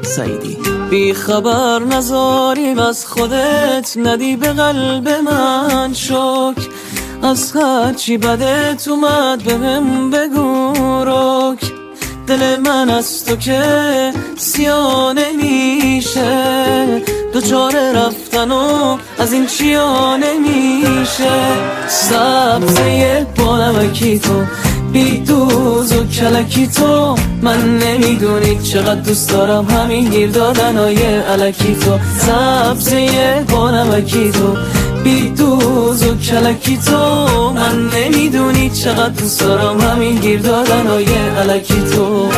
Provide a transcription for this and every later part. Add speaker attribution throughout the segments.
Speaker 1: سعیدی. بی خبر نذاریم از خودت، ندی به قلب من شک. از هرچی بدت اومد بهم بگو رک. دل من از تو که سیاه نمیشه، دوچار رفتن و از این چیا نمیشه. سبزه بانمکی تو، بی دوز و کلکی تو، من نمیدونی چقدر دوست دارم همین گیر دادنای الکی تو. سبزه بانمکی تو، بی دوز و کلکی تو، من نمیدونی چقدر دوست دارم همین گیر دادنای الکی تو.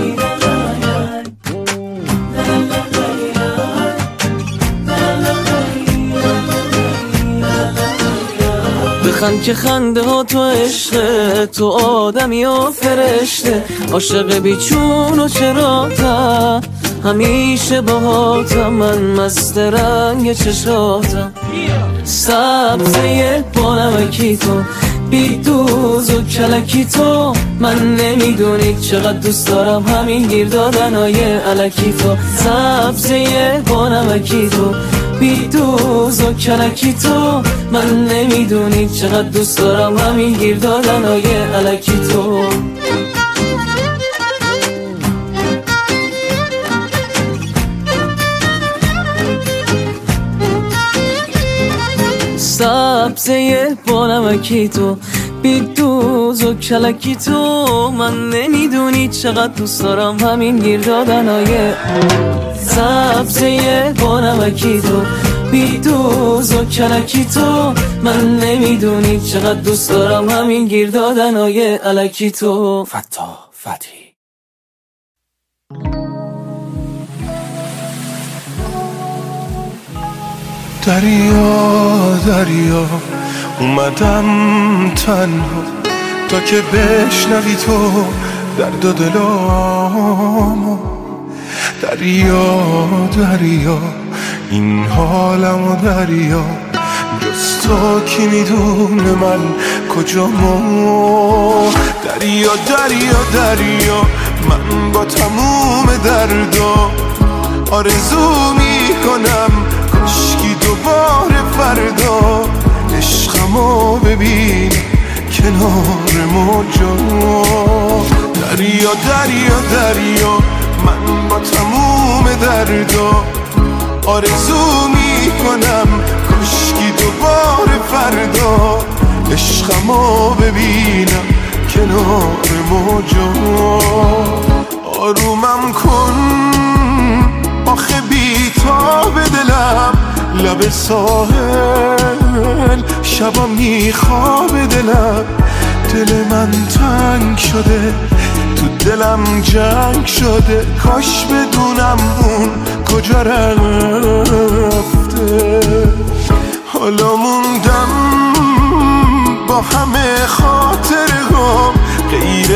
Speaker 1: بخند که خنده ها تو عشقه، تو آدمی و فرشته، عاشق بیچون و چراتم، همیشه باهاتم، من مست رنگ چشاتم. سبزه بانمکی تو، بی دوز و کلکی تو، من نمیدونی چقدر دوست دارم همین گیر دادنای الکی تو. سبزه بانمکی تو، بی دوز و کلکی تو، من نمیدونی چقدر دوست دارم همین گیر دادنای الکی تو. سبزه بانمکی تو، بی دوز و کلکی تو، من نمیدونی چقدر دوست دارم همین گیر دادنای. سبزه بانمکی تو، بی دوز و کلکی تو، من نمیدونی چقدر دوست دارم همین گیر دادنای الکی تو.
Speaker 2: فتاح فتحی. دریا دریا اومدم تنها تا که بشنوی تو درد و دلامو. دریا دریا این حالمو دریا، جز تو کی میدونه من کجامو. دریا دریا دریا من با تموم دردا آرزو میکنم کاشکی دوباره فردا عشقمو ببین کنار موجا. دریا دریا دریا من با تموم دردا آرزو میکنم کاشکی دوباره فردا عشقمو ببینم کنار موجا. آرومم کن آخه بی‌تاب دلم، لب ساحل شبا میخواب دلم. دل من تنگ شده تو دلم جنگ شده، کاش بدونم اون کجا رفته. حالا موندم با همه خاطرهام، غیر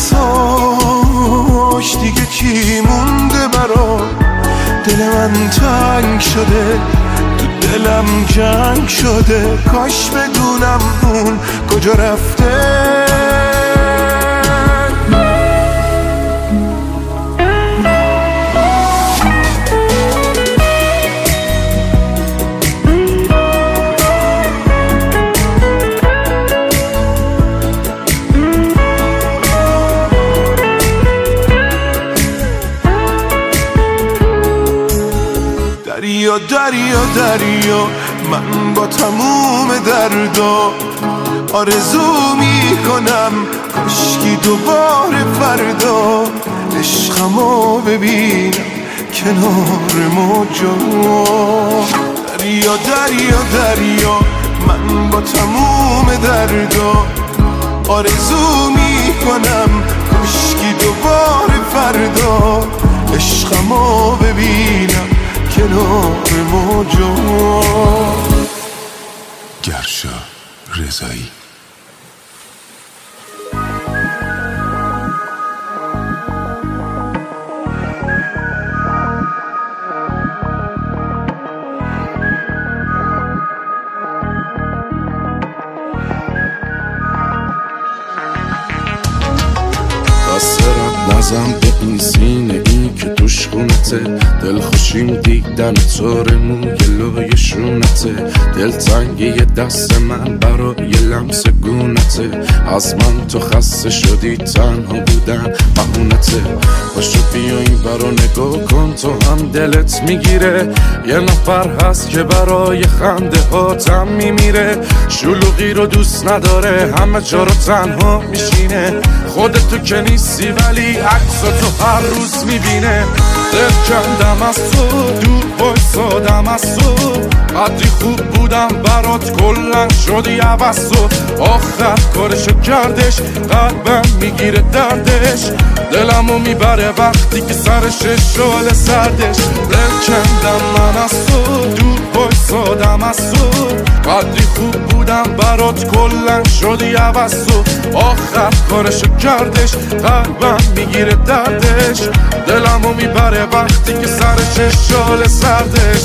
Speaker 2: عکساش دیگه چی مونده برام. دل من تنگ شده تو دلم جنگ شده، کاش بدونم اون کجا رفته. دریا دریا دریا من با تموم دردا آرزو میکنم کاشکی دوباره فردا عشقمو ببینم کنار موجا. دریا دریا دریا من با تموم دردا آرزو میکنم کاشکی دوباره فردا عشقمو ببینم کنار موجا. گرشا رضایی.
Speaker 3: دست رد نزن به این سینه ای که
Speaker 2: توش خونته، دل خوشیم دیدن طور موی لای شونته، دل تنگی دست من برای لمس گونته، از من تو خسته شدی تنها بودن بهونته، باشو بیا این برا نگاه کن تو هم دلت میگیره، یه نفر هست که برای خنده هاتم میمیره، شلوغی رو دوست نداره همه جا رو تنها میشینه، خودتو که نیستی ولی عکساتو هر روز میبینه، دل کندم از تو دور بایستادم از تو، قدری خوب بودم برات کلن شدی عوض تو، آخر کارشو کردش قلبم میگیره دردش، دلمو میبره وقتی که سرش شعله سردش، دل کندم من از تو دور بایستادم از تو، قدری خوب بودم برات کلن شدی عوض تو، آخر کارشو کردش قلبم میگیره دردش، دلمو میبره وقتی که سرش شعله سردش.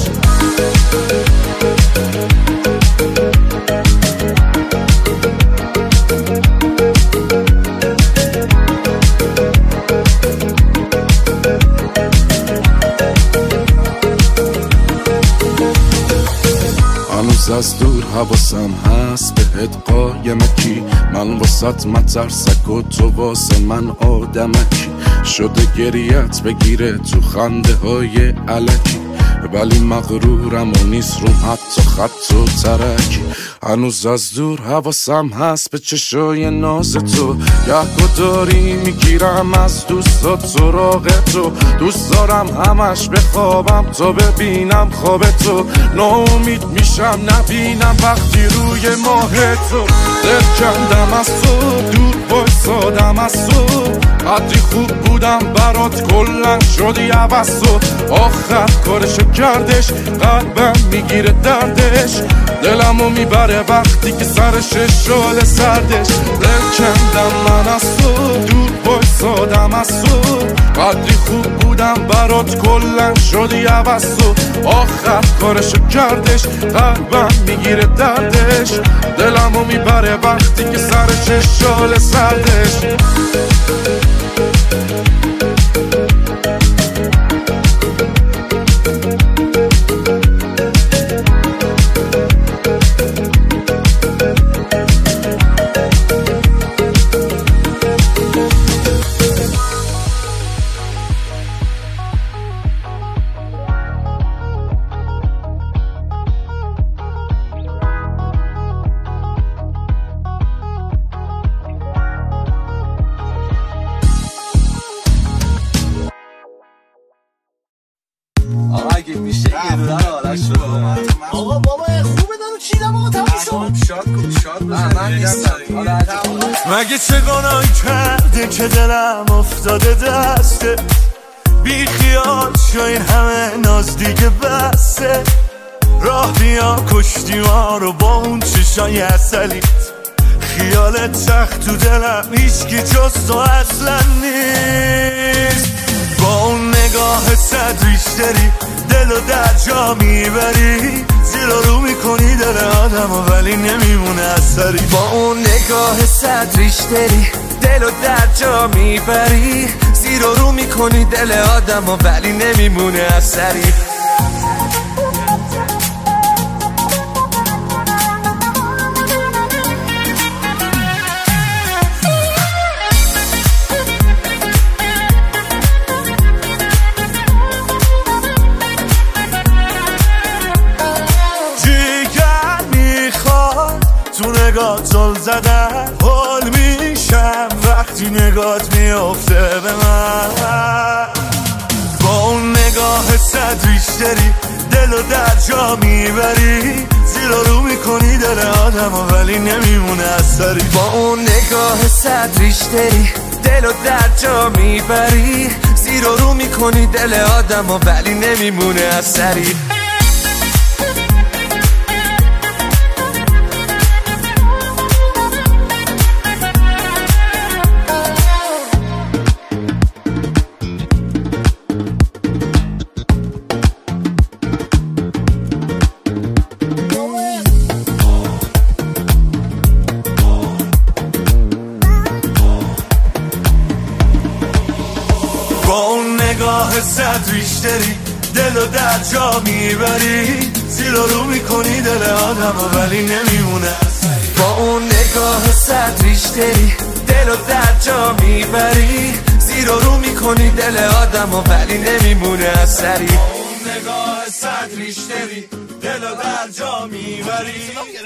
Speaker 2: هنوز از دور حواسم هست بهت قایمکی، من واسط مترسک و تو واسه من آدمکی، شده گریت بگیره تو خنده های علکی، ولی مغرورم و نیست روم حتی خط و ترکی، هنوز از دور حواسم هست به چشای ناز تو، یه داری میگیرم از دوستات سراغ تو، دوست دارم همش بخوابم تا ببینم خواب تو، ناامید میشم نبینم وقتی روی ماه تو، دل کندم از تو دور بایستادم از تو، قدری خوب بودم برات کلن شدی عوض تو، آخر کارشو کردش قلبم میگیره دردش، دلمو میبره وقتی که سرش شعله سردش، دل کندم من از تو دور بایستادم از تو، قدری خوب بودم برات کلن شدی عوض تو، آخر کارشو کردش قلبم میگیره دردش، دلمو میبره وقتی که سرش شعله سردش.
Speaker 3: اگه میشه یه دونه آرش شده آقا بابا خوبه دارو چیدم آقا تموم شاد من نیستم
Speaker 4: مگه چه گناهی کرده که دلم افتاده دسته، بی خیال شو این همه ناز دیگه بسته، راه بیا کشتی ما رو با اون چشای عسلیت، خیالت سخت تو دلم هیچکی جز تو اصلا نیست، با اون نگاه صد ریشتری دل و در جا میبری، زیر رو میکنی دل آدم و ولی نمیمونه اثری،
Speaker 1: با اون نگاه صد ریشتری دل و در جا میبری، زیر رو میکنی دل آدم و ولی نمیمونه اثری.
Speaker 4: نگاه زل زدن حال میشم وقتی نگات میافته به من، با اون نگاه صد ریشتری دل و در جا میبری، زیر رو میکنی دل آدم و ولی نمیمونه اثری،
Speaker 1: با اون نگاه صد ریشتری دل و در جا میبری، زیر رو میکنی دل آدم و ولی نمیمونه اثری.
Speaker 4: نگاه صد ریشتری دل و در جا میبری، زیر و رو میکنی دل آدم ولی نمیمونه اثری.
Speaker 1: با اون نگاه صد ریشتری دل و در جا میبری، زیر و رو میکنی دل آدم ولی نمیمونه اثری.
Speaker 4: با اون نگاه صد ریشتری دل و در جا میبری.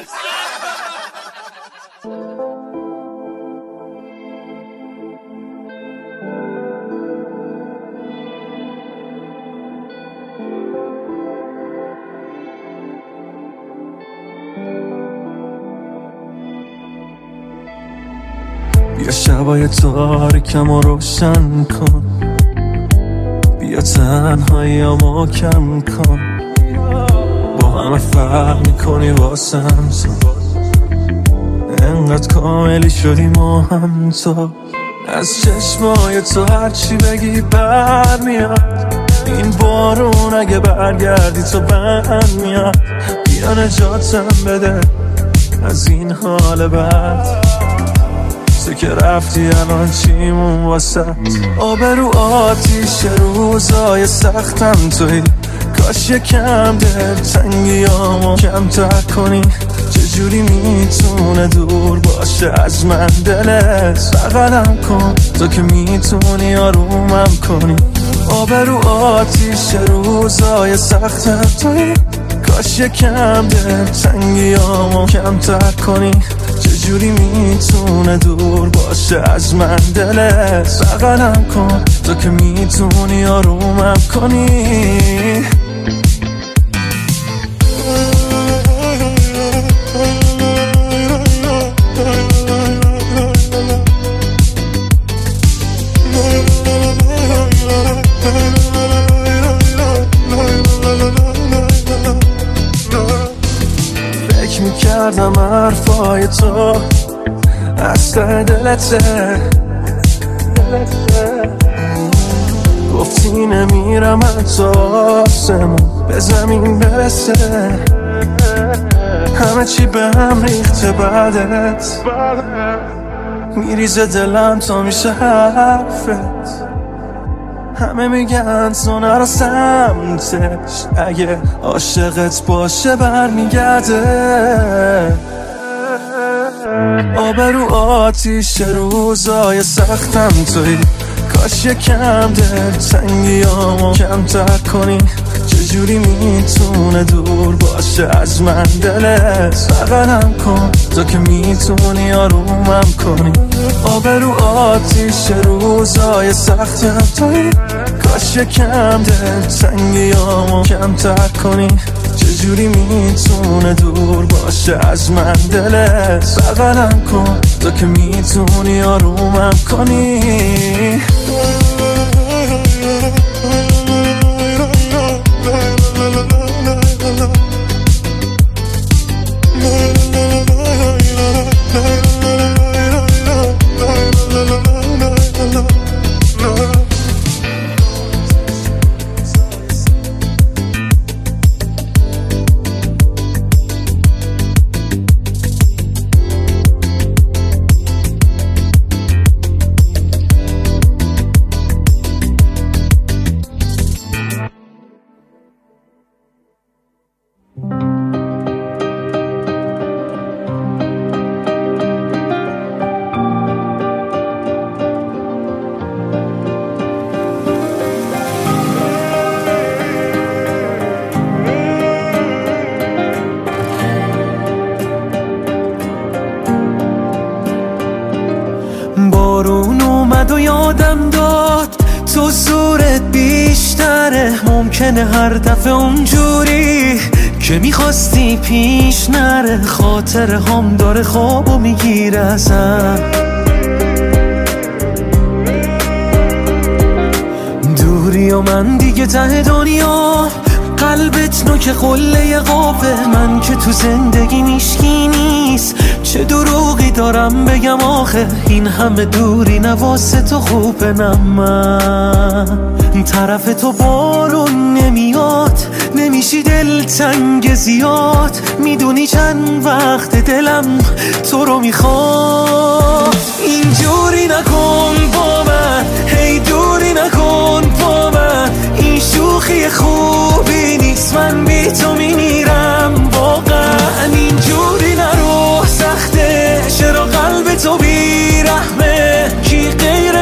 Speaker 1: بیا شبای تاریکم رو روشن کن، بیا تنهاییامو کم کن، با همه فرق میکنی واسم تو، انقدر کاملی شدی ما هم تو. از چشمای تو هرچی بگی برمیاد، این بارون اگه برگردی تو بند میاد. بیا نجاتم بده از این حال بد، تو که رفتی الان چیمون واسه آبرو آتیش روزای سختم توی. کاش یکم دل تنگیامو کمتر کنی، چجوری میتونه دور باشه از من دلت؟ بغلم کن تو که میتونی آرومم کنی. آبرو آتیش روزای سختم توی. کاش یکم دل تنگیامو کمتر کنی، چجوری میتونه دور باشه از من دلت؟ بغلم کن تو که میتونی آرومم کنی. فکر میکردم حرفای تو اصلا دلته، گفتی نمیرم حتی آسمون به زمین برسه. همه چی به هم ریخته بعدت، میریزه دلم تا میشه حرفت. همه میگن تو نرو سمتش، اگه عاشقت باشه برمیگرده. آبرو آتیش روزای سختم توی. کاش یکم دل تنگیامو کمتر کنی، چجوری میتونه دور باشه از من دلت؟ بغلم کن تو که میتونی آرومم کنی. آبرو آتیش روزای سختم توی. کاش یکم دل تنگیامو کمتر کنی، چجوری میتونه دور باشه از من دلت؟ بغلم کن تو که میتونی آرومم کنی. بارون اومد و یادم داد تو زورت بیشتره. ممکنه هر دفعه اونجوری که میخواستی پیش نره. خاطر هم داره خوابو میگیره ازم، دوری و من دیگه ته دنیا. قلبت نوک قله قابه، من که تو زندگی میشکی نیست. چه دروغی دارم بگم آخه، این همه دوری نواسه تو خوبه. نه من طرف تو بارون نمیاد، نمیشی دلتنگ زیاد. میدونی چند وقت دلم تو رو میخواد. اینجوری نکن با من، هی دوری نکن با من.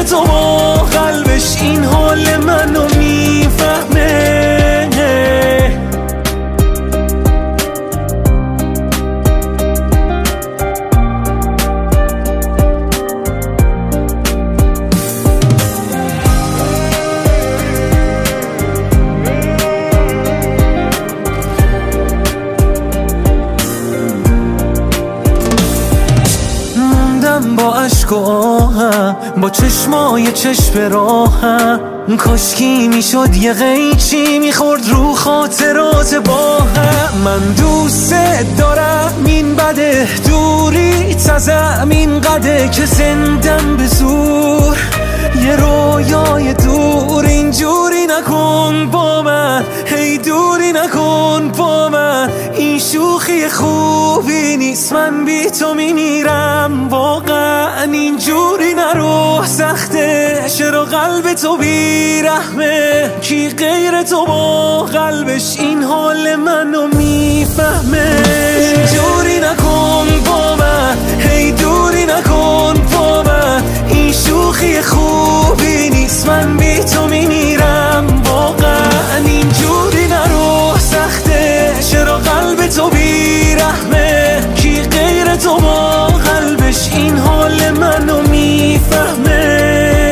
Speaker 1: تو با قلبش این حال منو میفهمه. با عشق و آهم، با چشمای چشم راهم، کاشکی میشد یه قیچی میخورد رو خاطرات با هم. من دوست دارم این بده دوری تزم این قده که زندم به زور یه رویای دور. اینجوری نکن با من، هی دوری نکن با من، این شوخی خوبی نیست، من بی تو میمیرم واقعا. اینجوری نرو سخته، چرا قلب تو بی رحمه، کی غیر تو با قلبش این حال منو میفهمه. اینجوری نکن با من، هی دوری نکن با من، این شوخی خوبی نیست، من بی تو میمیرم واقعا. اینجوری نرو سخته، چرا قلب تو بی رحمه، کی غیر تو با قلبش این حال منو میفهمه.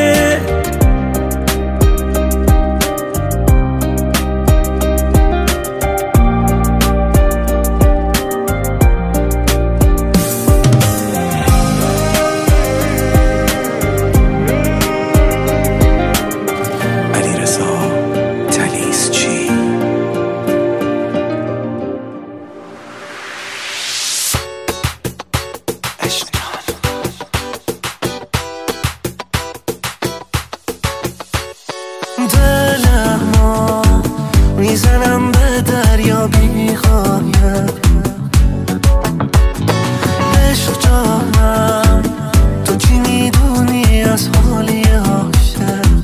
Speaker 1: دلمو میزنم به دریا بی‌قایت، عشق جانم تو چی میدونی از حالی عاشق،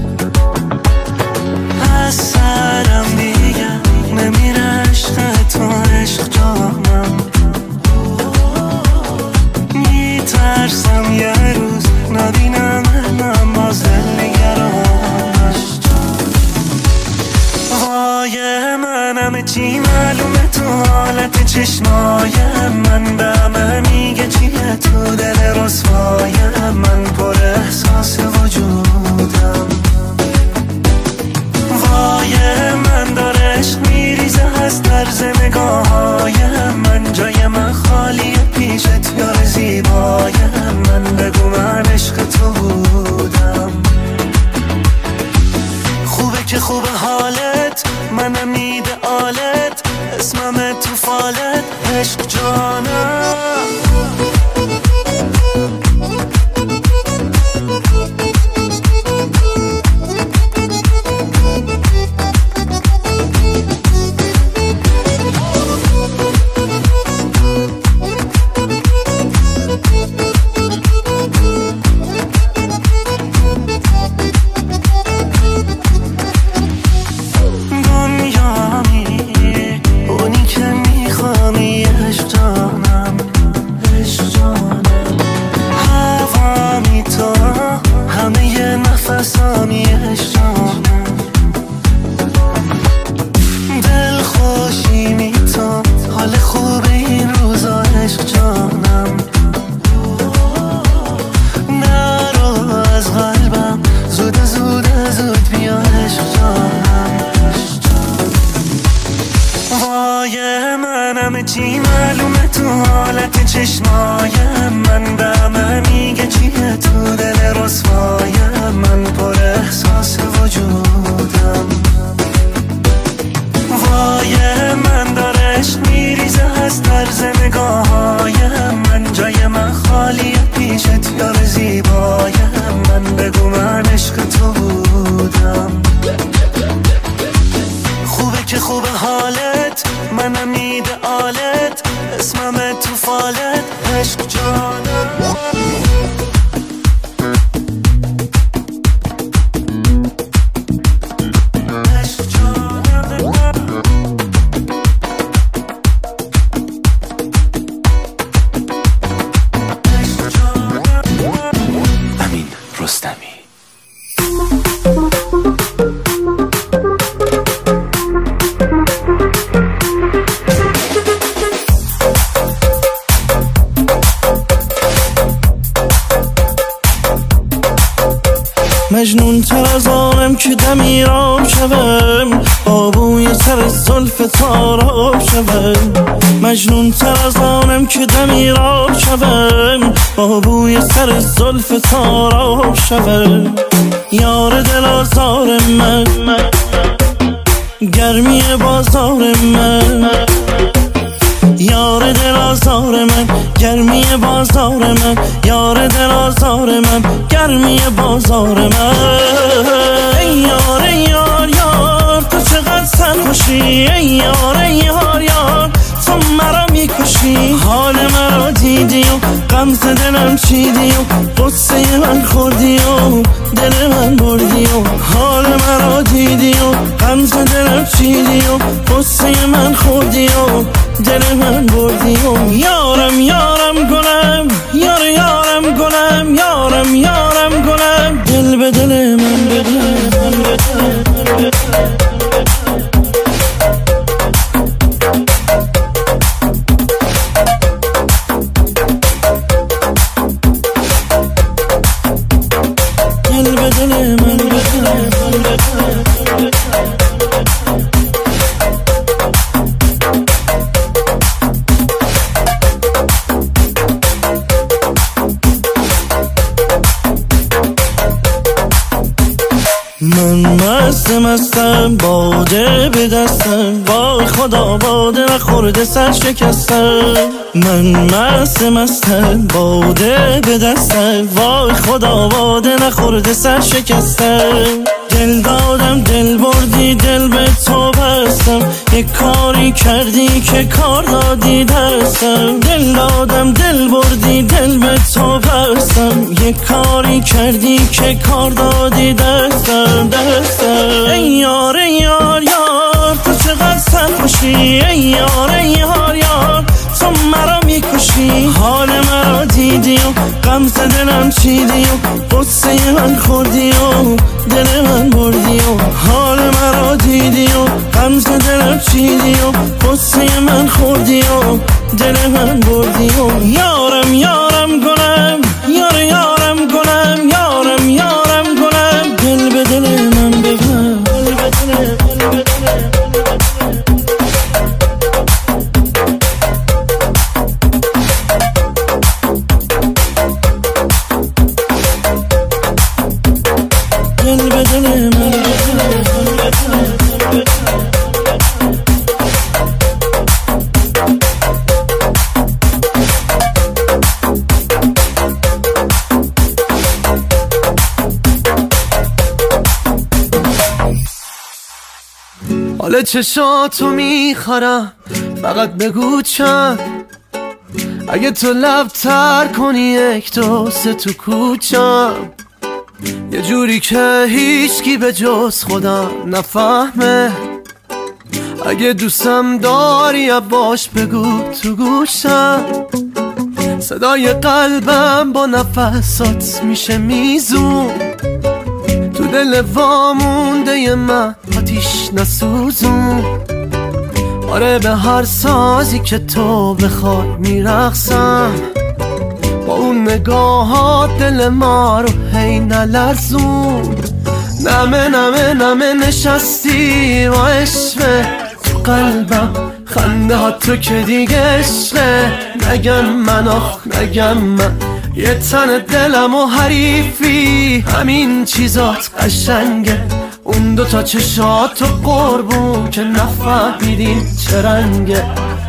Speaker 1: از سرم دیگه نمیره عشق تو، عشق جانم میترسم یه روز نبینم من باز منم چی معلومه تو حالت چشمای من، به همه میگه چیه تو دل رسوای من، پر احساس وجودم. وای من داره عشق میریزه از طرز نگاههای من، جای من خالیه پیشت یار زیبای من، بگو من عشق تو بودم. خوبه که خوبه حالت، منم میده آلت، اسمم تو فالت، عشق جانم. دل خوشی می تو، حال خوب این روزا عشق جانم، نرو از قلبم زود بیا عشق جانم. وای منم چی معلومه تو حالت چشمای من، به همه میگه چیه تو دل رسوای من، پر احساس وجودم. وای من داره عشق میریزه از طرز نگاههای من، جای من خالیه پیشت یار زیبای من، بگو من عشق تو بودم. خوبه که خوبه حالت، منم میده آلت، اسمم تو فالت، عشق جانم.
Speaker 5: امین رستمی.
Speaker 1: مجنون تر از آنم که دمیرام شوم، با بوی سر زلف تاراب شوم. مجنون تر از آنم که دمیرام شوم، با بوی سر زلف تاراب شوم. یار دل آزار من، گرمی بازار من. یار دل آزار من، گرمی بازار من. یار دل آزار من، گرمی بازار من. ای یار ای یار یار تو چقدر سرخوشی. ای یار ای یار یار تو مرا میکشی. حال مرا دیدی و غمزه دلم چیدی و قصه من خوردی و دل من بردی و حال مرا دیدی و غمزه دلم چیدی و قصه من خوردی و دل من بردی و یارم یارم گلم، یار یارم گلم، یارم یارم گلم. دل به دل من بده. من مستم باده به دستم، وای خدا باده نخورده سر شکستم. من مستم باده به دستم، وای خدا باده نخورده سر شکستم. دل دادم دل بردی دل به تو بستم، یک کاری کردی که کار دادی دستم. دل دادم دل بردی دل به تو بستم، یک کاری کردی که کار دادی دستم. ای یار ای یار یار تو چقدر سرخوشی. ای یار ای یار یار تو مرا میکشی. حال مرا دیدی و غمزه دلم چیدی و قصه من خوردی و دل من بردی و حال مرا دیدی و غمزه دلم چیدی و قصه من خوردی و دل من بردی و یارم یارم گلم، یار یارم گلم، یارم یارم گلم. دل به دل من ببن. دل به دل من
Speaker 5: حال چشاتو میخورم، فقط بگو چند. اگه تو لب تر کنی یک دو سه تو کوچم، یه جوری که هیچکی به جز خودم نفهمه. اگه دوستم داری باش بگو تو گوشم، صدای قلبم با نفسات میشه میزون. تو دل وامونده من آتیش نسوزون. آره به هر سازی که تو بخوای میرقصم، با اون نگاهات دل ما رو هی نلرزون. نمه نمه نمه نشستی و عشقه تو قلبم، خنده ها تو که دیگه عشقه. نگم من آخ نگم من، یه تن دلم و حریفی، همین چیزات قشنگه. اون دوتا چشات و قربون که نفهمیدیم چه رنگه.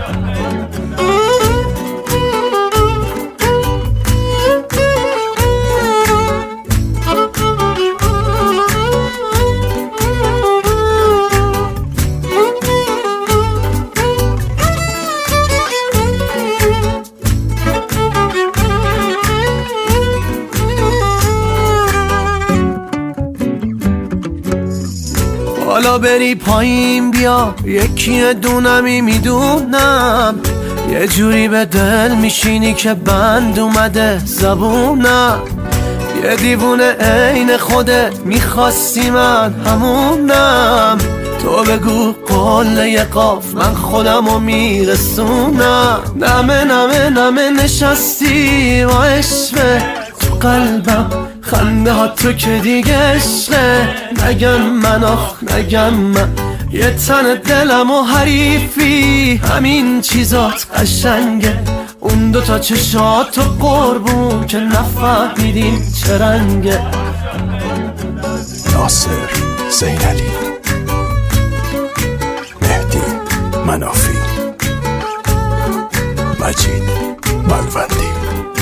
Speaker 5: حالا بری پایین بیا، یکی دونمی میدونم. یه جوری به دل میشینی که بند اومده زبونم. یه دیوونه عین خودت میخواستی من همونم. تو بگو قله قاف من خودمو میرسونم. نمه نمه نمه نشستی با عشقه تو قلبم، خنده ها تو که دیگه عشقه. نگم من آخ نگم من، یه تن دلم و حریفی، همین چیزات قشنگه. اون دوتا چشات و قربون که نفهمیدیم چه رنگه.
Speaker 2: ناصر زینعلی، مهدی منافی، مجید ملوندی.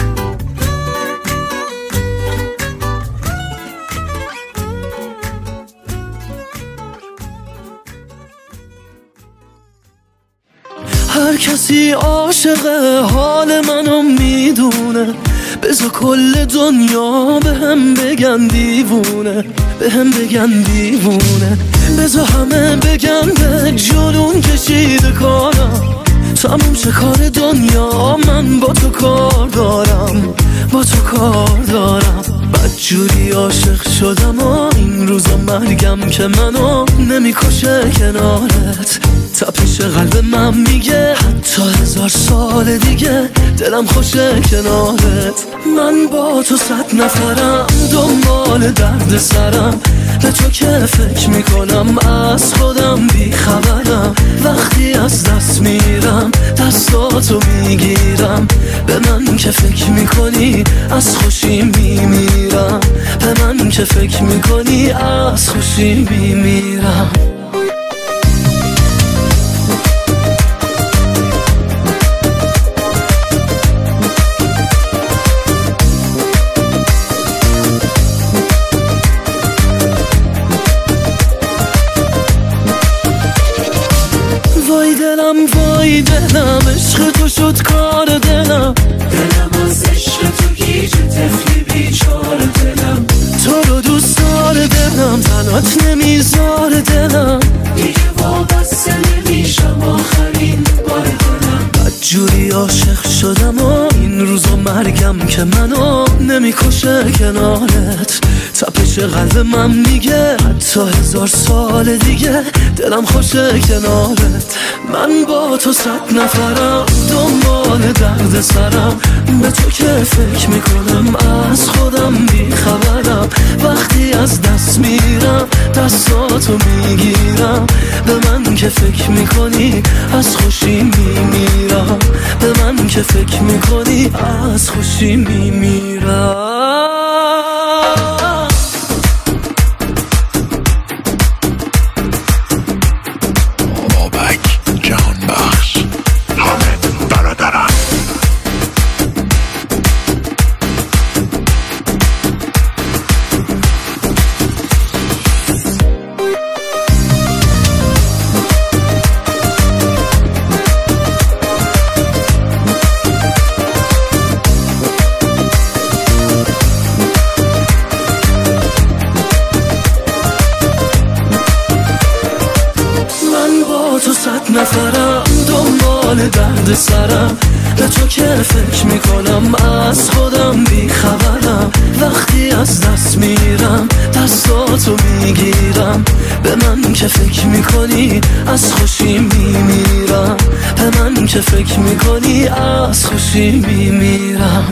Speaker 1: هر کسی عاشق حال منو میدونه، بذار کل دنیا به هم بگن دیوونه، به هم بگن دیوونه. بذار همه بگن به جنون کشیده کارم، تموم شه کار دنیا، من با تو کار دارم، با تو کار دارم. بدجوری عاشق شدم و این روزا مرگم که منو نمیکشه کنارت. تپش قلب من میگه حتی 1000 سال دیگه دلم خوشه کنارت. من با تو 100 نفرم دنبال درد سرم، به تو که فکر میکنم از خودم بیخبرم. وقتی از دست میرم دستاتو میگیرم، به من که فکر میکنی از خوشی میمیرم، به من که فکر میکنی از خوشی میمیرم. وای دلم عشق تو شد کار دلم، دلم از عشق تو گیج طفلی بیچار دلم. تو رو دوست دار دلم، تنات نمیذار دلم، دیگه وابسته نمیشم آخرین بار دلم. بدجوری عاشق شدم و این روزا مرگم که منو نمیکشه کنارت. تپش قلب من میگه حتی 1000 سال دیگه دلم خوشه کنارت. من با تو 100 نفرم دنبال درد سرم، به تو که فکر میکنم از خودم بیخبرم. وقتی از دست میرم دستاتو میگیرم، به من که فکر میکنی از خوشی میمیرم، به من که فکر میکنی از خوشی میمیرم. نفرم دنبال درد سرم، به تو که فکر میکنم از خودم بیخبرم. وقتی از دست میرم دستاتو میگیرم، به من که فکر میکنی از خوشی میمیرم، به من که فکر میکنی از خوشی میمیرم.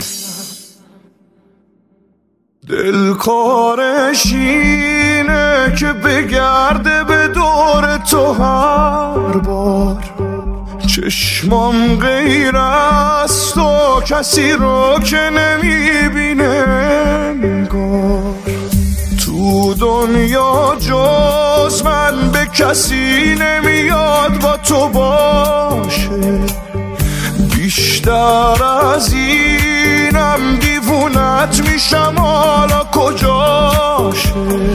Speaker 2: دلکارش اینه که بگرده به دور تو هر بار، چشمام غیر از تو کسی رو که نمیبینه انگار. تو دنیا جز من به کسی نمیاد با تو باشه، بیشتر از اینم دیوونت میشم حالا کجاشه.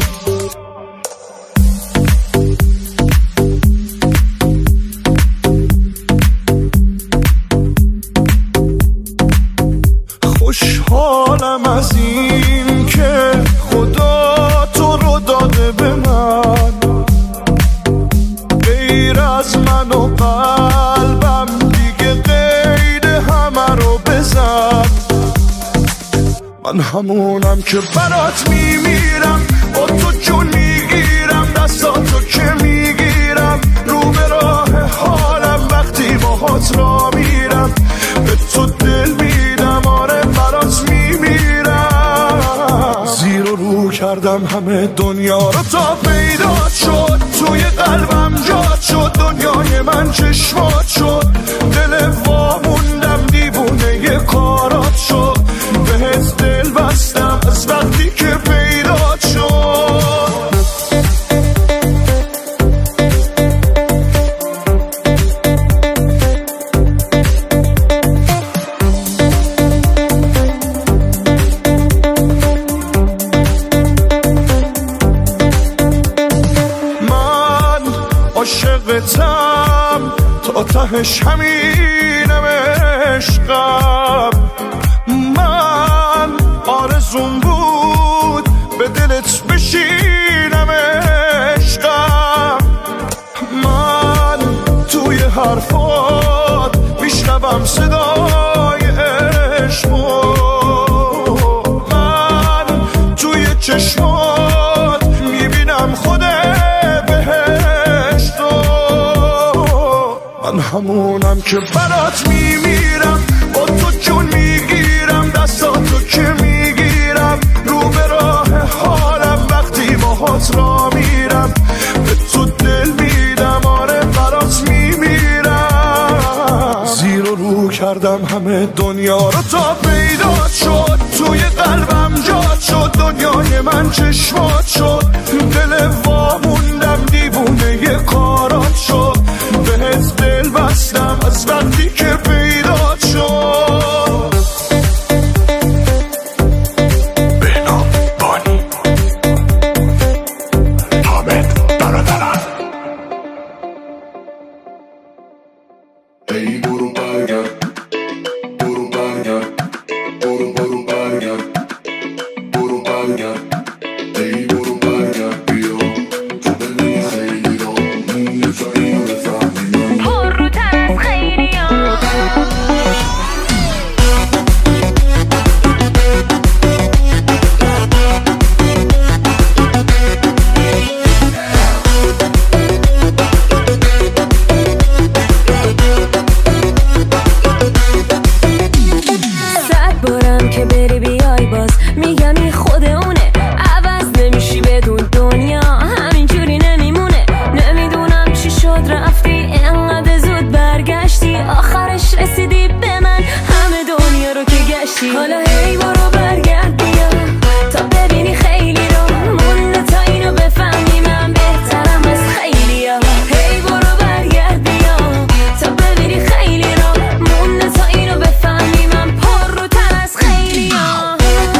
Speaker 2: خوشحالم از این که خدا تو رو داده به من، غیر از من و قلبم دیگه غیر همه رو بزن. من همونم که برات میمیرم، با تو جون میگیرم، دستاتو که میگیرم، رو به راه حالم وقتی باهات را میرم، به تو دل میدم، آره برات میمیرم. زیر و رو کردم همه دنیا رو تا پیدا شد، توی قلبم جات شد، دنیای من چشمات شد، دل واموندم دیوونه ی کارات شد، بهت دل بستم از وقتی که پیدا شد. عاشقتم تا تهش همینم عشقم، من آرزوم بود به دلت بشینم عشقم، من توی حرفات میشنوم صدای عشقو، من توی چشمات میبینم خود من همونم که برات میمیرم، با تو جون میگیرم، دستاتو که میگیرم، رو به راه حالم وقتی باهات را میرم، به تو دل میدم، آره برات میمیرم. زیر و رو کردم همه دنیا رو تا پیدا شد، توی قلبم جات شد، دنیای من چشمات شد، دل واموندم دیوونه ی کارات شد، بهت دل بستم از وقتی که پیدا شد.
Speaker 6: بهنام بانی حامد برادران. ای برو برگرد، برو برگرد، برو برگرد، برو برگرد، ای برو برگرد، بیا تو دل خیلی را نمی‌ذاری و بفهمی من
Speaker 7: پر رو تر از خیلی ها. صد بارم که بری بیای باز میگم این خود اونه، عوض نمیشی بدون دنیا همینجوری نمیمونه، نمیدونم چی شد رفتی انقدر زود برگشتی، آخرش رسیدی به من همه دنیا رو که گشتی، حالا هی برو برگرد بیا تا ببینی خیلی رو مونده تا اینو بفهمی من بهترم از خیلی ها، هی برو برگرد بیا تا ببینی خیلی رو مونده تا اینو بفهمی من پر رو تر از خیلی ها.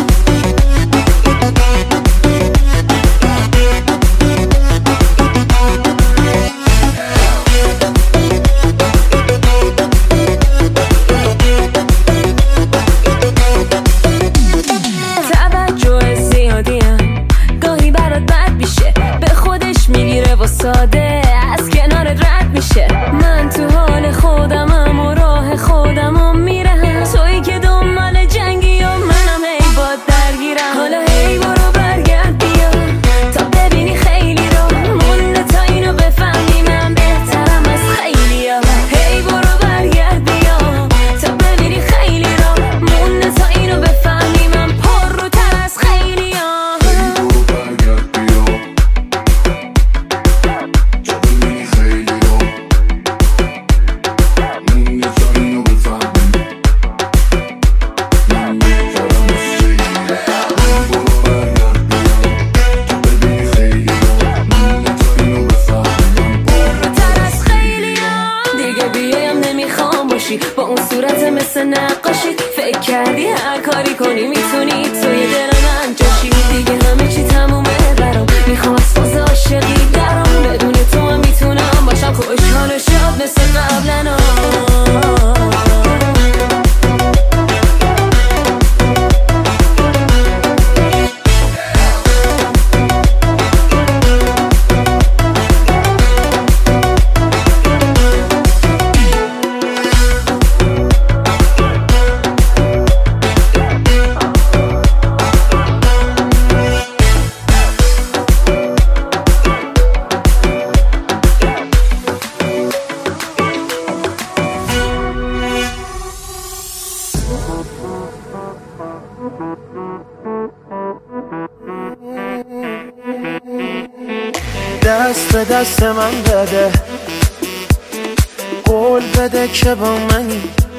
Speaker 7: توجه زیادیم گاهی برات بد میشه، به خودش میگیره و ساده از کنارت رد میشه، من تو حال خودمم و راه خودمم میرم، تویی که دنبال جنگی و منم هی باد درگیرم، حالا هی برو برگرد بیا تا ببینی خیلی رو مونده تا اینو بفهمی من بهترم از خیلی ها، هی برو برگرد بیا تا ببینی خیلی رو مونده تا اینو بفهمی من پر رو تر از خیلی ها.
Speaker 6: برو برگرد بیا تا ببینی خیلی را مونده تا اینو بفهمی من بهترم از خیلی ها. برو برگرد بیا تا ببینی خیلی را مونده تا اینو بفهمی من
Speaker 7: پر رو تر از خیلی ها. دیگه بیایم نمیخوام باشی با اون صورت مثل نقاشی، فکر کردی هر کاری کنی میتونی توی دل من جاشی، دیگه همه چی تمومه برام، میخوام از فاز عاشقی درام، بدون تو هم میتونم باشم خوشحال و شاد مثل قبلنا.
Speaker 5: دست به دست من بده، قول بده که با منی،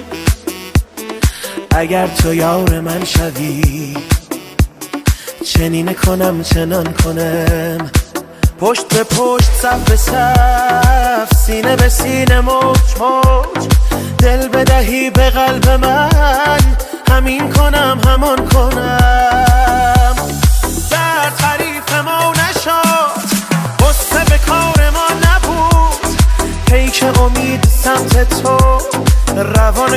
Speaker 5: اگر تو یار من شوی چنین کنم چنان کنم، پشت به پشت صف به صف سینه به سینه موج موج، دل بدهی به قلب من همین کنم همان کنم، درد حریف ما نشد غصه به کار ما نبود، پیک امید سمت تو روان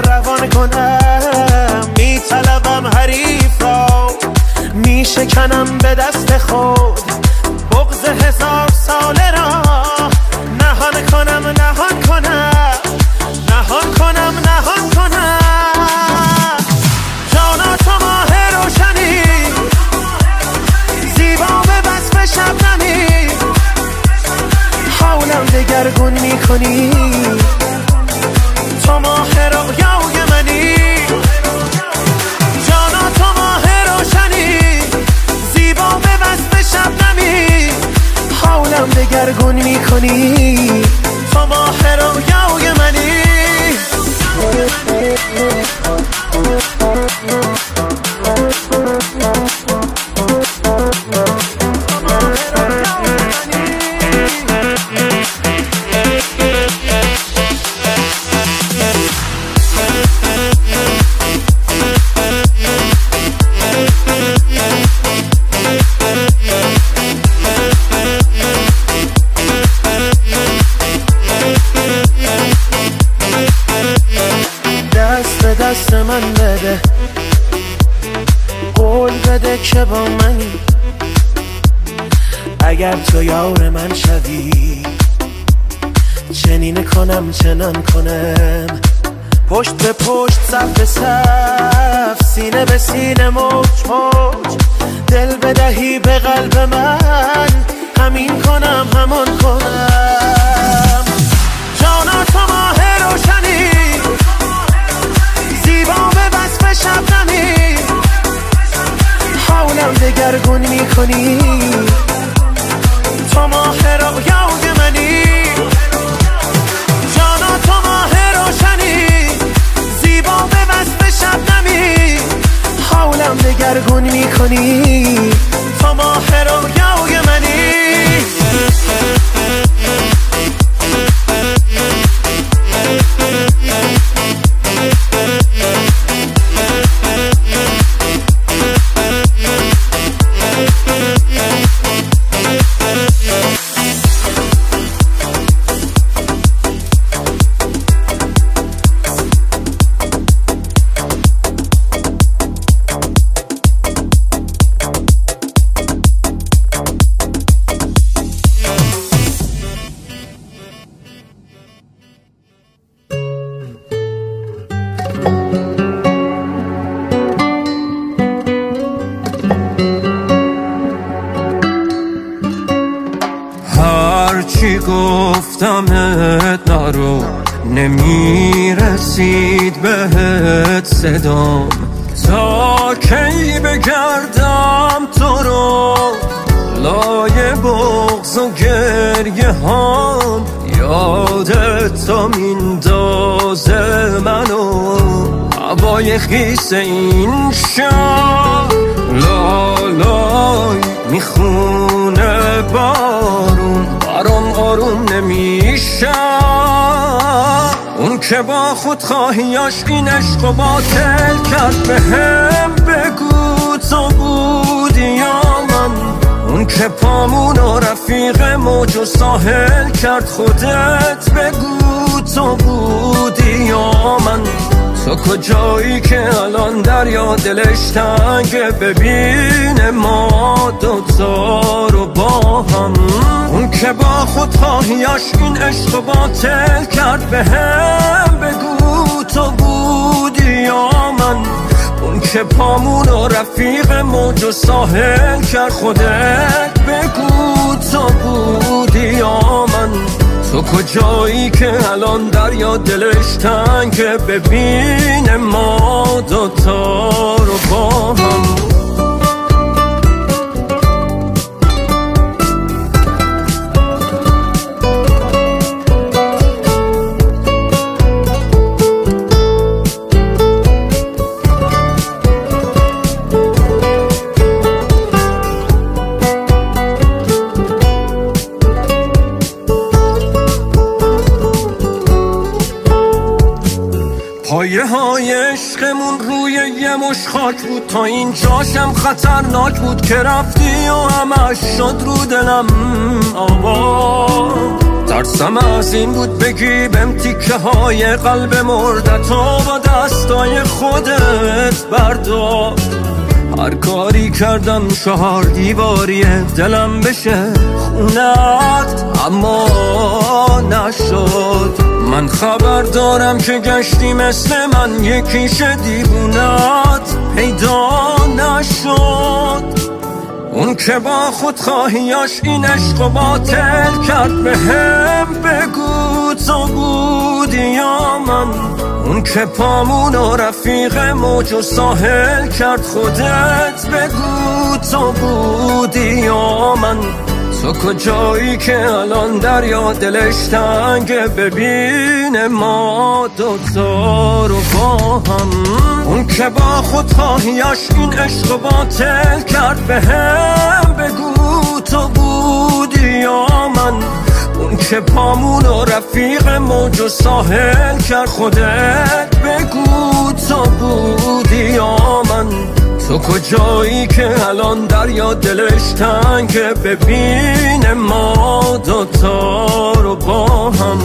Speaker 5: کنم میطلبم حریف را میشکنم به دست خود، بغض 1000 ساله را نهان کنم جانا تو ماه روشنی، زیبا به وصف شبنمی، حولم دگرگون میکنی، تو ماه رویای منی، جانا تو ماه روشنی، زیبا به وصف شبنمی، حولم دگرگون میکنی، تو ماه رویای منی. دست من بده، قول بده که با منی، اگر تو یار من شوی چنین کنم چنان کنم، پشت به پشت صف به صف سینه به سینه موج موج، دل بدهی به قلب من همین کنم همان کنم، جانا تو ماه روشنی، زیبا به وصف شبنمی، حولم دگرگون میکنی، تو ماه رویای منی، جانا تو ماه روشنی، زیبا به وصف شبنمی، حولم دگرگون میکنی، تو ماه رویای منی.
Speaker 1: هرچی گفتمت نرو، نمیرسید بهت صدام، تا کی بگردم تو رو لای بغض و گریه هام، یادت تا میندازه منو هوای خیس این شهر، لالای میخونه بارون برام آروم نمیشه، اون که با خودخواهیاش این عشق و باطل کرد، به هم بگو تو بودی یا من، اون که پامون و رفیق موج و ساحل کرد، خودت بگو تو بودی یا من، تو کجایی که الان دریا دلش تنگه، ببین ما دوتا رو با هم، اون که با خودخواهیاش این عشق و باطل کرد، به هم بگو تو بودی یا من، اون که پامون و رفیق موج و ساحل کرد، خودت بگو تو بودی یا من، تو کجایی که الان دریا دلش تنگه، ببین ما دوتا رو با هم.
Speaker 5: های عشقمون روی یه مش خاک بود، تا اینجاشم خطرناک بود که رفتی و همش شد رو دلم آوا. ترسم از این بود بگی بهم تیکه های قلب مردتو با دستای خودت بردار. هر کاری کردم 4 دیواری دلم بشه خونت، اما نشد. من خبر دارم که گشتی مثل من یکیش دیوونت پیدا نشد. اون که با خودخواهیاش این عشق باطل کرد، به هم بگو تو بودی یا من. اون که پامون و رفیق موج و ساحل کرد، خودت بگو تو بودی یا من. تو کجایی که الان دریا دلش تنگه، ببین ما دوتا رو با هم. اون که با خودخواهیاش این عشق باطل کرد، به هم بگو تو بودی یا من. اون که پامون و رفیق موج و ساحل کرد، خودت بگو تو بودی یا من. تو کجایی که الان دریا دلش تنگه، ببین ما دوتا رو با هم.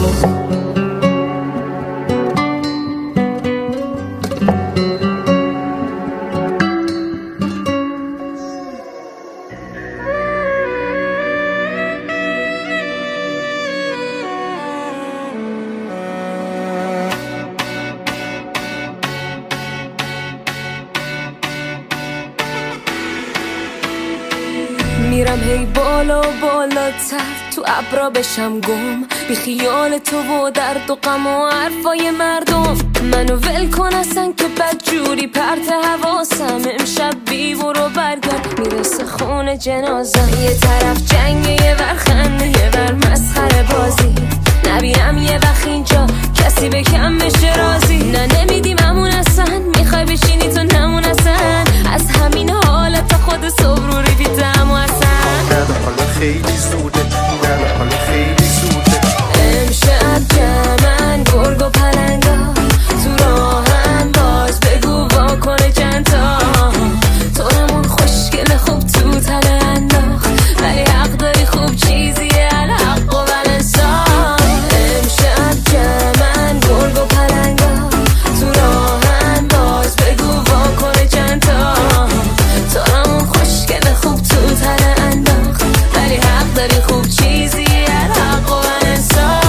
Speaker 7: میرم هی بالا و بالاتر، تو ابرا بشم گم، بی خیال تو و درد و غم و حرفای مردم. منو ول کن اصلا که بدجوری پرت حواسم، امشب بی برو برگرد میرسه خونه جنازم. یه طرف جنگ یه ور خنده یه ور مسخره بازی، نبینم یه وقت اینجا کسی به کم بشه رازی. نه نمیدیم همون اصلا، میخوای بشینی تو نمون اصلا، از همین حالت خود صبر رو ریدم و اصلا.
Speaker 2: نه حالا خیلی زوده، نه حالا خیلی زوده.
Speaker 7: امشب جمعن گرگ و پلنگا تو راهن، باز بگو واکنه چند تا. تو همون خوشگل خوب تو تله انداخت، ولی حق داری خوب چیزیه الحق و ولنسان. امشب جمعن گرگ و پلنگا تو راهن، باز بگو واکنه چند تا. تو همون خوشگل خوب تو تله انداخت، ولی حق داری خوب چیزیه الحق و ولنسان.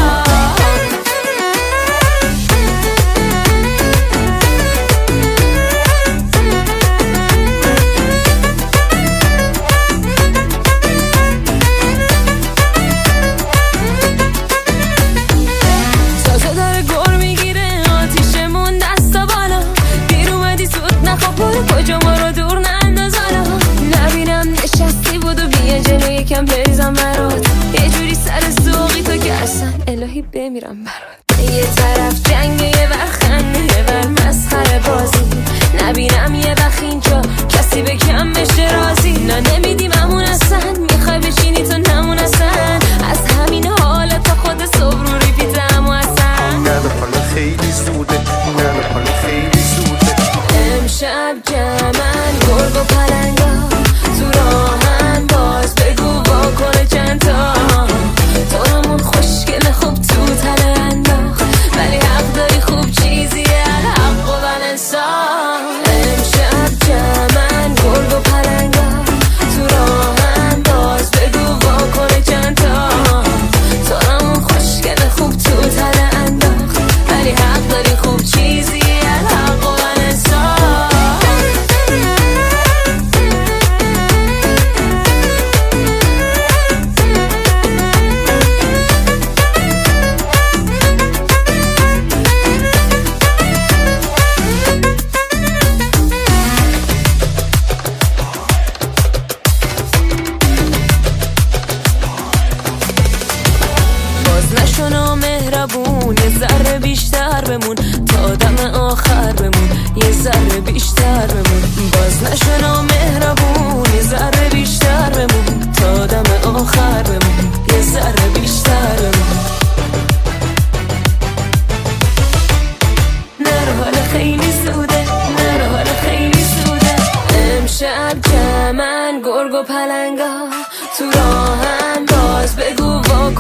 Speaker 7: تازه داره گر میگیره آتیشمون دستا بالا، دیر اومدی زود نخواب برو کجا ما رو دور ننداز حالا. نبینم نشستی بودو بیا جلو یکم بریزم برات، یه جوری سر سوقی تو که اصلا الهی بمیرم برات. یه طرف جنگ یه ور خنده یه ور مسخره بازی، نبینم یه وقت اینجا کسی به کم بشه رازی. نه نمیدیم همون اصلا، میخوای بشینی تو نمون اصلا، از همین حالت خود صبر رو ریپیتم و اصلا.
Speaker 2: نه حالا خیلی زوده، نه حالا خیلی زوده.
Speaker 7: امشب جمعن گرگ و پلنگا تو راهن، باز بگو واکنه چند تا. تو همون خوشگل خوب تو تله انداخت، ولی حق داری خوب چیزیه الحق و ولنسان. امشب جمعن گرگ و پلنگا تو راهن، باز بگو واکنه چند تا. تو همون خوشگل خوب تو تله انداخت، ولی حق داری خوب چیزیه الحق و ولنسان. باز نشو نامهربون، یه ذره بیشتر بمون تا دم آخر بمون، یه ذره بیشتر بمون. باز نشو نامهربون، یه ذره بیشتر بمون تا دم آخر بمون، یه ذره بیشتر بمون. نه رو حال خیلی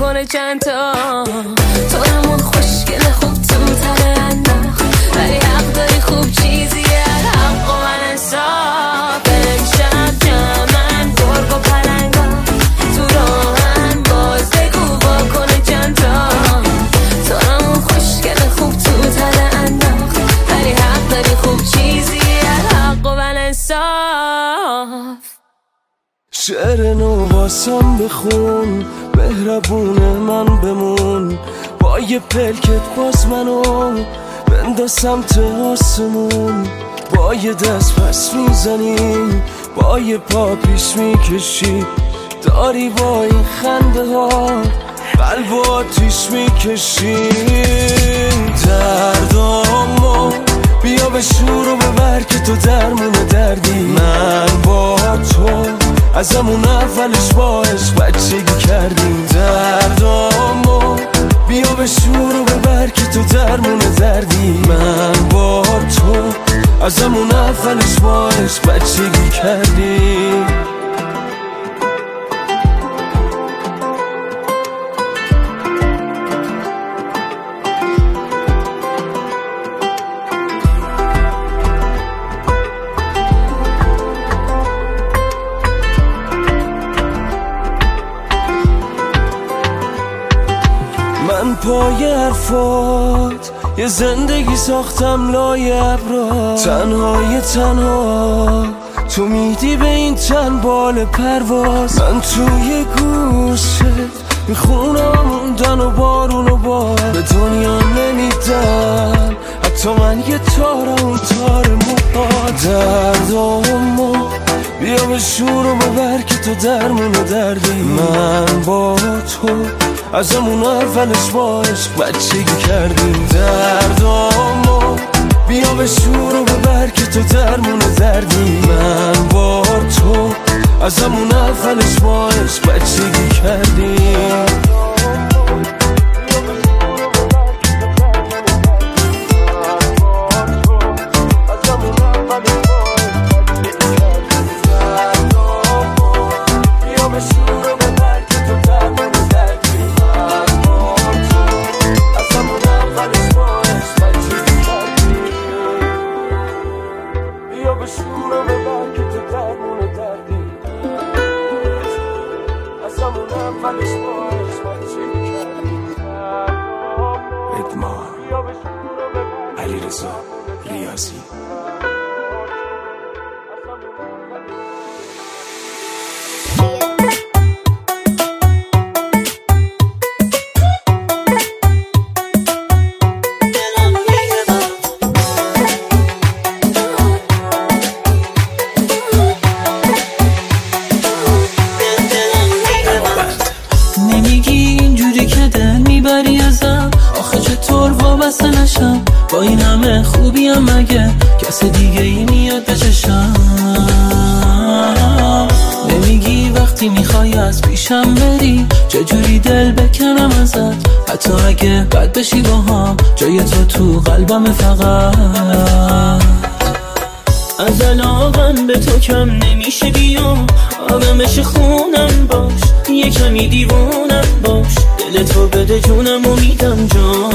Speaker 7: کنه چند تا تو همون خوشگل خوب تو تره انداخت ولی حق داری خوب چیزیه حق و من انصاف امشب جمعن گرگ و پلنگا تو راهن باز بگو با کنه چند تا تو همون خوشگل خوب تو تره انداخت ولی حق داری خوب چیزیه حق و من انصاف
Speaker 5: شعر نو واسم بخون مهربونه من بمون با یه پلکت باز منو بنداز سمت آسمون با یه دست پس میزنی با یه پا پیش میکشی داری با این خنده ها قلب و آتیش میکشی دردامو بیا به شور و ببر که تو درمون دردی من با تو از همون اولش با عشق بچگی کردیم دردامو بیا به شور و ببر که تو درمون دردی من با تو از همون اولش با عشق بچگی کردیم من پای حرفات یه زندگی ساختم لای ابرا تنهای تنها تو میدی به این تن بال پرواز من توی گوشت میخونم موندن و بارون و بار به دنیا نمیدم حتی من یه تارم اون تار موها دردامو بیا به شور و ببر که تو درمون دردی من با تو از همون اولش با عشق بچگی کردیم دردامو بیا به شور و ببر که تو درمون دردی من با تو از همون اولش با عشق بچگی کردیم با این همه خوبیم مگه کس دیگه ای میاد به چشم نمیگی وقتی میخوای از پیشم بری چجوری دل بکنم ازت حتی اگه بد بشی با هم جای تو قلبم فقط از علاقم به تو کم نمیشه بیام آدمش خونم باش یه کمی دیوونم باش دل تو بده جونم و میدم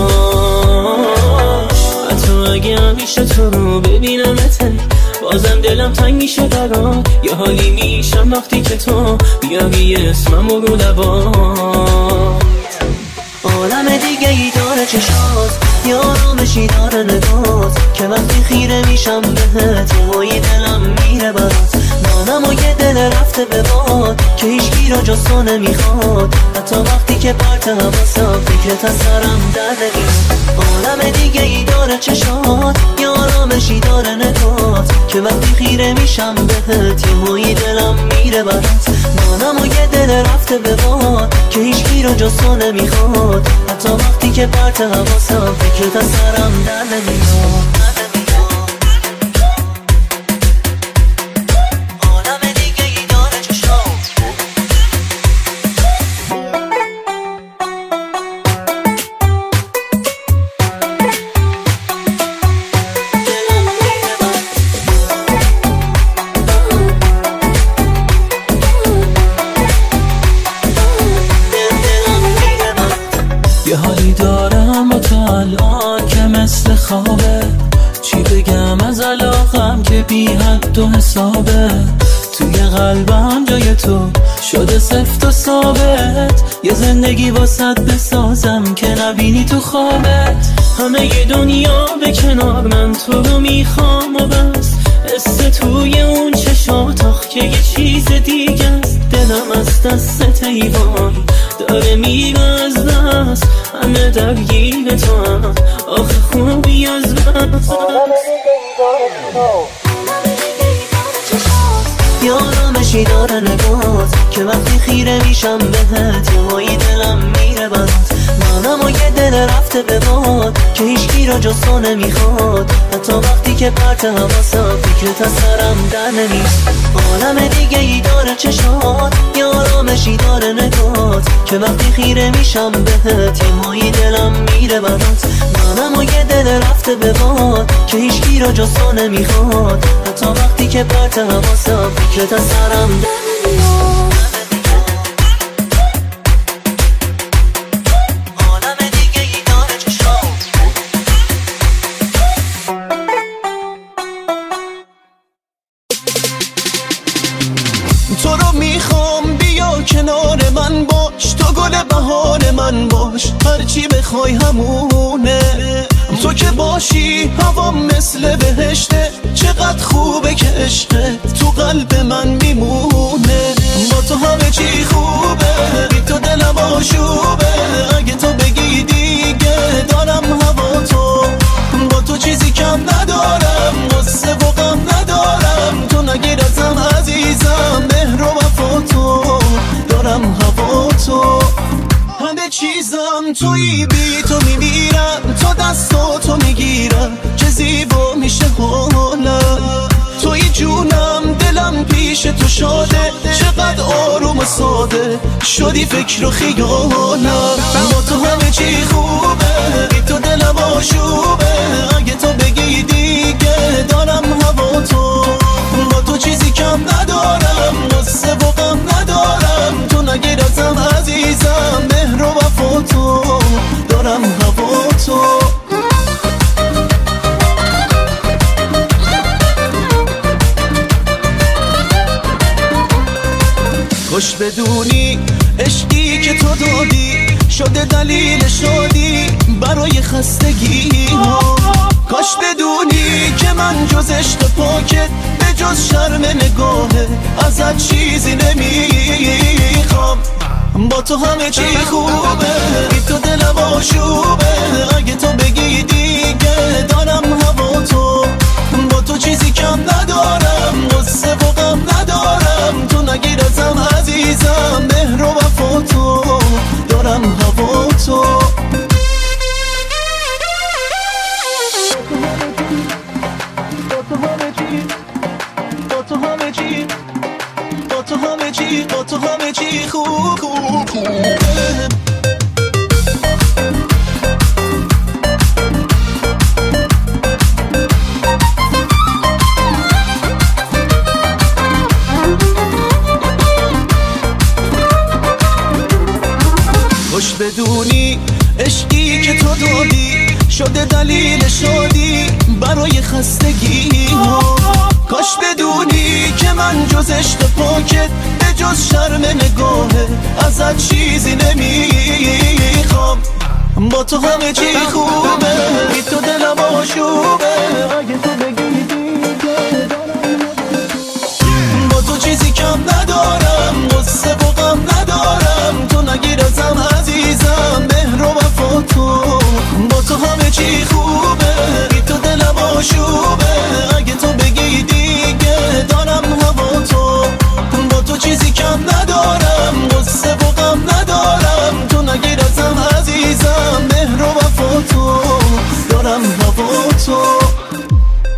Speaker 5: جاش حتی اگه همیشه تو رو ببینمت بازم دلم تنگ میشه برات یه حالی میشم وقتی که تو بیایی اسمم رو لبات عالم دیگه ای داره چشات یا آرامشی داره نگات که وقتی خیره میشم بهت یه دلم میره برات نامم و یه دل رفته به باد که هیچکی را جز تو نمیخواد حتی وقتی که پرت حواسم فکرت از سرم در نمیاد عالم دیگه ای داره چشات یا آرامشی داره نگات که وقتی خیره میشم بهت یه دلم میره برات نامم و یه دل رفته به باد که هیچکی را جز تو نمیخواد حتی وقتی که پرت حواسم فکرت از سرم در نمیاد
Speaker 1: الان که مثل خوابه، چی بگم از علاقم که بی حد و حسابه. توی قلبم جای تو شده سفت و ثابت، یه زندگی واسط بسازم که نبینی تو خوابت. همه ی دنیا به کنار، من تو رو میخوام و بس. حس توی اون چشات آخ که یه چیز دیگه است. دلم از دست حیوان داره میره از دست، همه درگیر تو هم آخه خوبی از بس.
Speaker 5: یارامشی داره نگات که وقتی خیره میشم بهت، یه هایی دلم میره برات. منم و یه دل رفته به باد که هیچکی را جز تو نمیخواد. حتی وقتی که پرت حواسم فکرت از سرم در نمیست. عالم دیگه ای داره چشات، یارامشی داره نگات که وقتی خیره میشم بهت، یه هایی دلم میره برات. منم و یه دل رفته به باد که هیچکی را جز تو نمیخواد. حتی وقتی که پرت حواسم فکرت از سرم در نمیاد.
Speaker 8: تو رو میخوام بیا کنار من باش، تو گل بهار من باش، هرچی بخوای همونه. تو که باشی هوام مثل بهشته، چقدر خوبه که عشقت تو قلب من میمونه. با تو همه چی خوبه، بی تو دلم آشوبه. اگه تو بگی دیگه دارم هوا تو، با تو چیزی کم ندارم، غصه و غم ندارم. تو نگیر ازم عزیزم، مهر و وفا تو، دارم هوا تو. همه چیزم تویی، بی تو میمیرم، تو دستاتو میگیرم چه زیبا میشه حالم. توی جونم دلم پیش تو شاده، چقدر آروم و ساده شدی فکر و خیالم. با تو همه چی خوبه، بی تو دلم آشوبه. اگه تو بگی دیگه دارم هوا تو، با تو چیزی کم ندارم، غصه و غم ندارم. تو نگیر ازم عزیزم، مهر و وفا تو، دارم هوا تو. خوش بدونی عشقی که تو دادی شده دلیل شادی برای خستگی ها. کاش بدونی که من جز عشق پاکت به جز شرم نگاهه ازت چیزی نمیخوام. با تو همه چی خوبه، بی تو دلم آشوبه. اگه تو بگی دیگه دارم هوا تو، با تو چیزی کم ندارم، غصه و غم ندارم. تو نگیر ازم عزیزم، مهر و وفا تو، دارم هوا تو. با تو همه چی خوب خوش بدونی عشقی که تو دادی شده دلیل شادی برای خستگی ها. کاش بدونی که من جز عشق پاکت به جز شرم نگاهه ازت چیزی نمیخوام. با تو همه چی خوبه، بی تو دلم آشوبه. اگه تو بگی دیگه با تو چیزی کم ندارم، غصه و غم ندارم. تو نگیر ازم عزیزم، مهر و وفا تو، با تو همه چی خوبه. بی تو دلم آشوبه. اگه تو بگی دیگه دارم هوا تو، با تو چیزی کم ندارم، غصه و غم ندارم. تو نگیر ازم عزیزم، مهر و وفا تو، دارم هوا تو.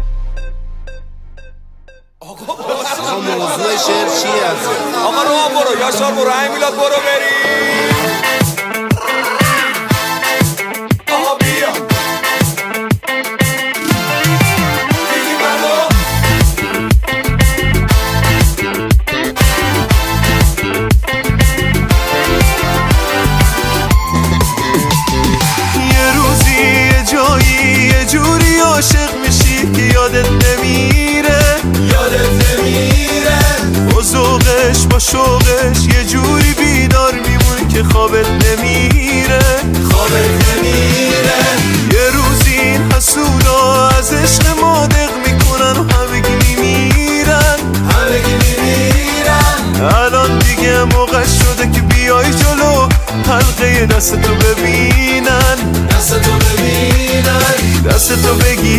Speaker 4: با شوقش یه جوری بیدار میمون که خوابت نمیره یه روزی این حسودا از عشق ما دق میکنن و همگی میمیرن الان دیگه موقع شده که بیای جلو حلقه دستتو ببینن دستتو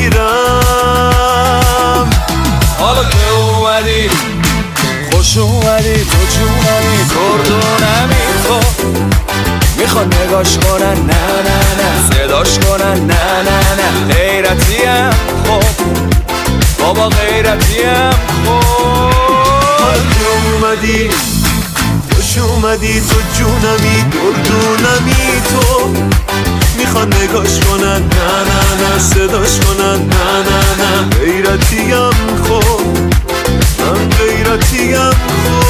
Speaker 4: بگیرم.
Speaker 3: حالا که اومدی خوش اومدی تو جونمی کردونمی تو میخوان نگاش کنن نه نه نه صداش کنن نه نه نه غیرتیم خب بابا غیرتیم خب.
Speaker 4: حالا که اومدی خوش اومدی تو جونمی کردونمی تو میخوان نگاش کنن نه نه نه صداش کنن نه نه نه غیرتیم خب من غیرتیم خب.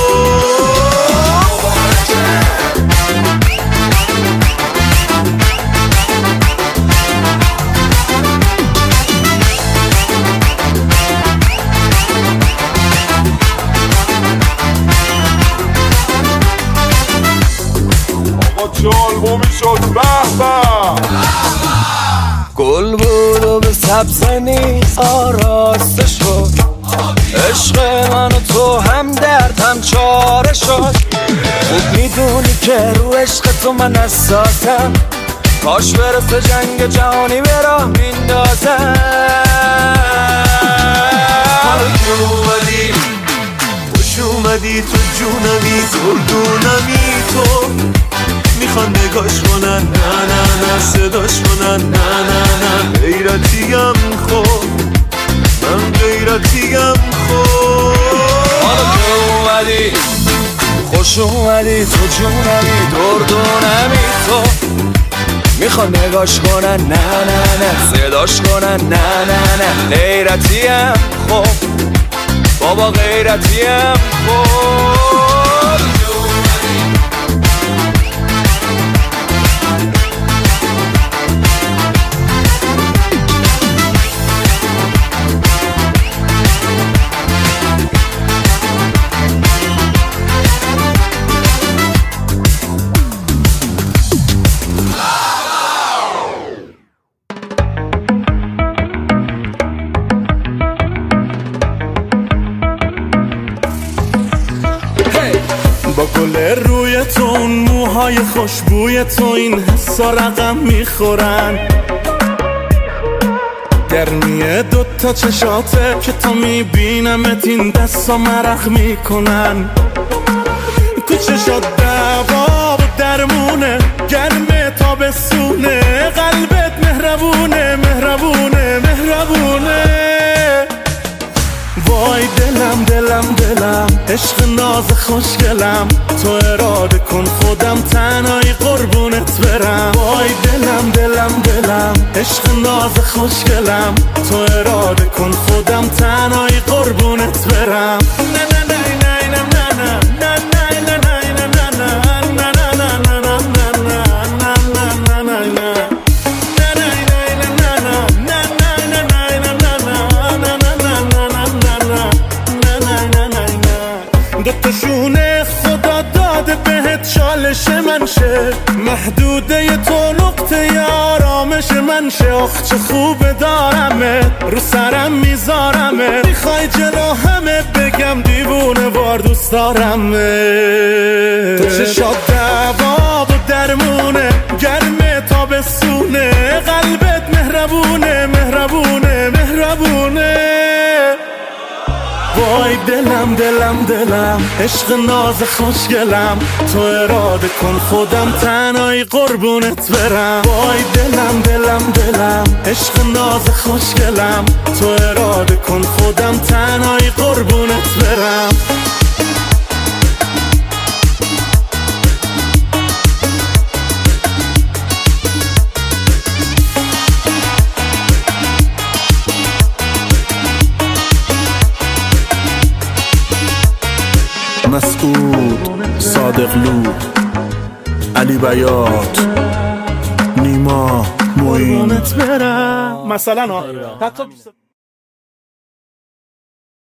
Speaker 2: آلبومی شد به
Speaker 3: گل بود و به سبز نیست آراسته شد عشق من و تو هم درد هم چاره شد خوب میدونی که رو عشق تو من حساسم کاش برسه جنگ جهانی به راه میندازم.
Speaker 4: حالا که اومدی خوش اومدی تو جونمی کردونمی تو میخوان نگاش کنن نه نه نه صداش کنن نه نه نه غیرتیم خب من غیرتیم خب.
Speaker 3: حالا که اومدی خوش اومدی تو جونمی دردونمی تو میخوان نگاش کنن نه نه نه صداش کنن نه نه نه غیرتیم خب بابا غیرتیم خب.
Speaker 4: با گل روی تو اون موهای خوشبوی تو این حسا رقم میخورن گرمیه دوتا چشاته که تا میبینمت این دستا مرخ میکنن تو چشات دوا و درمونه گرمه تا بسونه قلبت مهربونه مهربونه مهربونه. وای دلم دلم دلم عشق ناز خوشگلم تو اراده کن خودم تنهایی قربونت برم. وای دلم دلم دلم عشق ناز خوشگلم تو اراده کن خودم تنهایی قربونت برم. نه نه نه نه نه نه نه نه دوتاشونه خدا داده بهت چالش من شه محدوده تو نقطه آرامش من شه. آخ چه خوبه دارمه رو سرم میذارمه میخوای جلو همه بگم دیوونه وار دوست دارمه. تو چشات دوا و درمونه گرمه تا بسونه قلبت مهربونه مهربونه مهربونه. وای دلم دلم دلم عشق ناز خوشگلم تو اراده کن خودم تنهایی قربونت برم. وای دلم دلم دلم عشق ناز خوشگلم تو اراده کن خودم تنهایی قربونت برم.
Speaker 2: مسعود صادقلو علی بیات نیما معین
Speaker 4: مثلا حتی